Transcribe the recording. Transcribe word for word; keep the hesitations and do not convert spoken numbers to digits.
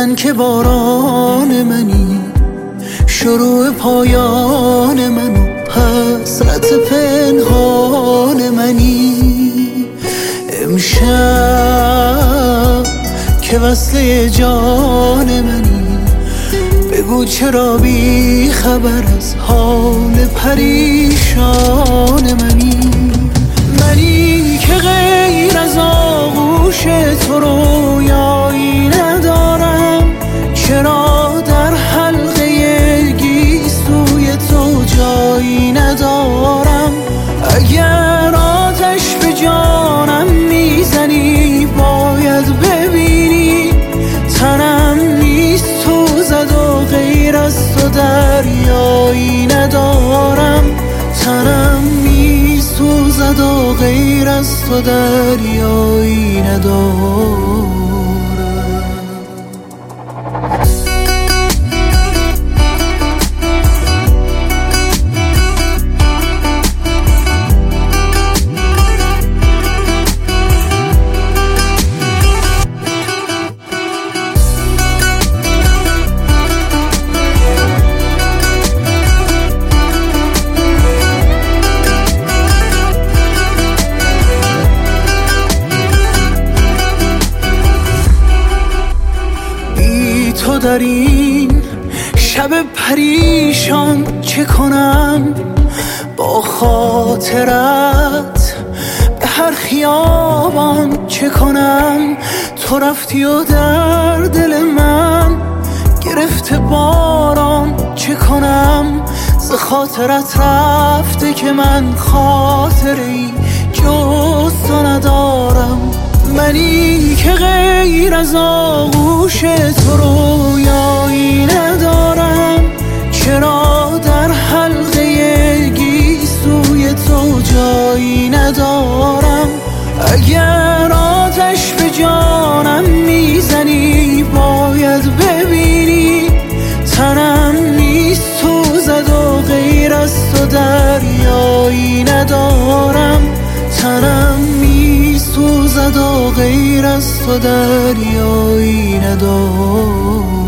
من که باران منی، شروع پایان منو، حسرت پنهان منی. امشب که وصله جان منی، بگو چرا بی خبر از حال پریشان منی. منی که غیر از آغوش تو رویایی ندارم، چرا در حلقه گیسوی تو جایی ندارم. اگر آتش به جانم میزنی باید ببینی، تنم میسوزد و غیر از تو دریایی ندارم. تنم میسوزد و غیر از تو دریایی ندارم. تو در این شب پریشان چه کنم؟ با خاطرت به هر خیابان چه کنم؟ تو رفتی و در دل من گرفته باران چه کنم؟ ز خاطرت رفته که من خاطری جز تو ندارم. منی که غیر از آغوش تو رویایی ندارم، چرا در حلقه گیسوی تو جایی ندارم. اگر آتش به جانم میزنی باید ببینی، تنم میسوزد و غیر از تو دریایی ندارم. تنم میسوزد و غیر از تو دریایی ندارم.